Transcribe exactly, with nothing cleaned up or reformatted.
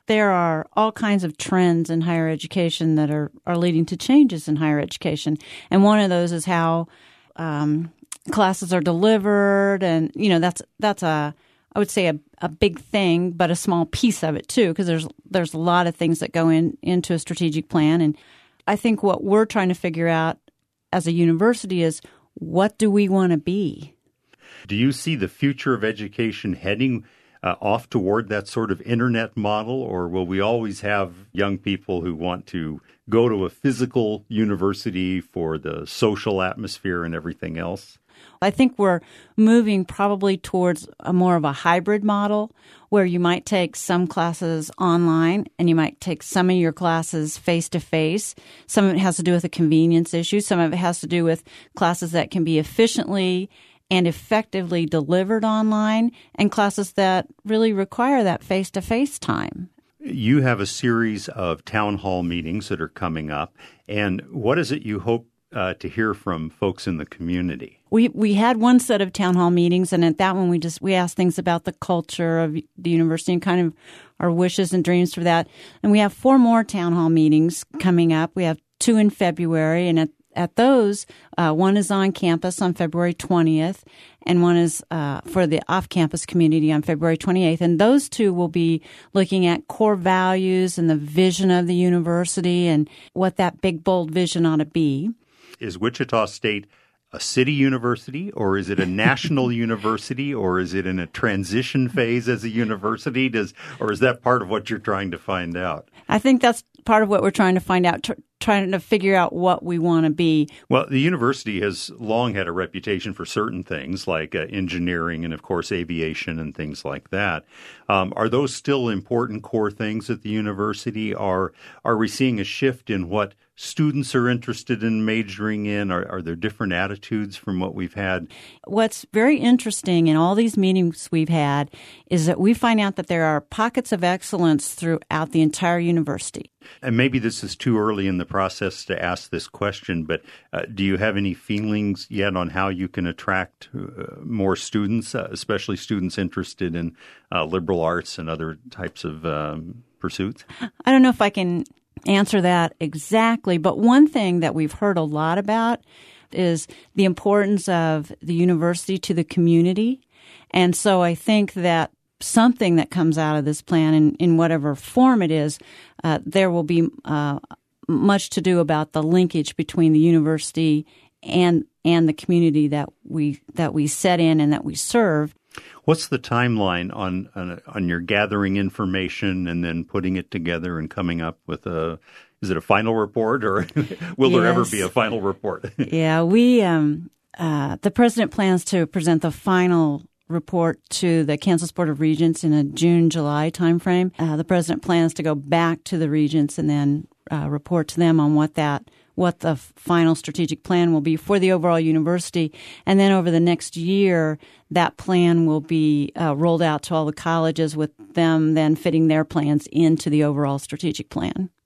there are all kinds of trends in higher education that are, are leading to changes in higher education. And one of those is how um, classes are delivered. And, you know, that's that's a, I would say, a, a big thing, but a small piece of it, too, because there's there's a lot of things that go in into a strategic plan. And I think what we're trying to figure out as a university is, what do we want to be? Do you see the future of education heading uh, off toward that sort of internet model, or will we always have young people who want to go to a physical university for the social atmosphere and everything else? I think we're moving probably towards a more of a hybrid model where you might take some classes online and you might take some of your classes face-to-face. Some of it has to do with a convenience issue. Some of it has to do with classes that can be efficiently and effectively delivered online, and classes that really require that face-to-face time. You have a series of town hall meetings that are coming up, and what is it you hope uh, to hear from folks in the community? We we had one set of town hall meetings, and at that one we just we asked things about the culture of the university and kind of our wishes and dreams for that. And we have four more town hall meetings coming up. We have two in February, and at At those, uh, one is on campus on February twentieth, and one is uh, for the off-campus community on February twenty-eighth. And those two will be looking at core values and the vision of the university and what that big, bold vision ought to be. Is Wichita State a city university, or is it a national university, or is it in a transition phase as a university? Does or is that part of what you're trying to find out? I think that's part of what we're trying to find out, tr- trying to figure out what we want to be. Well, the university has long had a reputation for certain things like uh, engineering and, of course, aviation and things like that. Um, are those still important core things at the university? Are, are we seeing a shift in what students are interested in majoring in? Are, are there different attitudes from what we've had? What's very interesting in all these meetings we've had is that we find out that there are pockets of excellence throughout the entire university. And maybe this is too early in the process to ask this question, but uh, do you have any feelings yet on how you can attract uh, more students, uh, especially students interested in uh, liberal arts and other types of um, pursuits? I don't know if I can answer that exactly, but one thing that we've heard a lot about is the importance of the university to the community. And so I think that something that comes out of this plan, in, in whatever form it is, uh, there will be uh, much to do about the linkage between the university and and the community that we that we set in and that we serve. What's the timeline on, on on your gathering information and then putting it together and coming up with a, is it a final report, or will Yes. there ever be a final report? Yeah, we um, uh, the president plans to present the final report to the Kansas Board of Regents in a June, July timeframe. Uh, the president plans to go back to the regents and then uh, report to them on what that what the final strategic plan will be for the overall university. And then over the next year, that plan will be uh, rolled out to all the colleges, with them then fitting their plans into the overall strategic plan.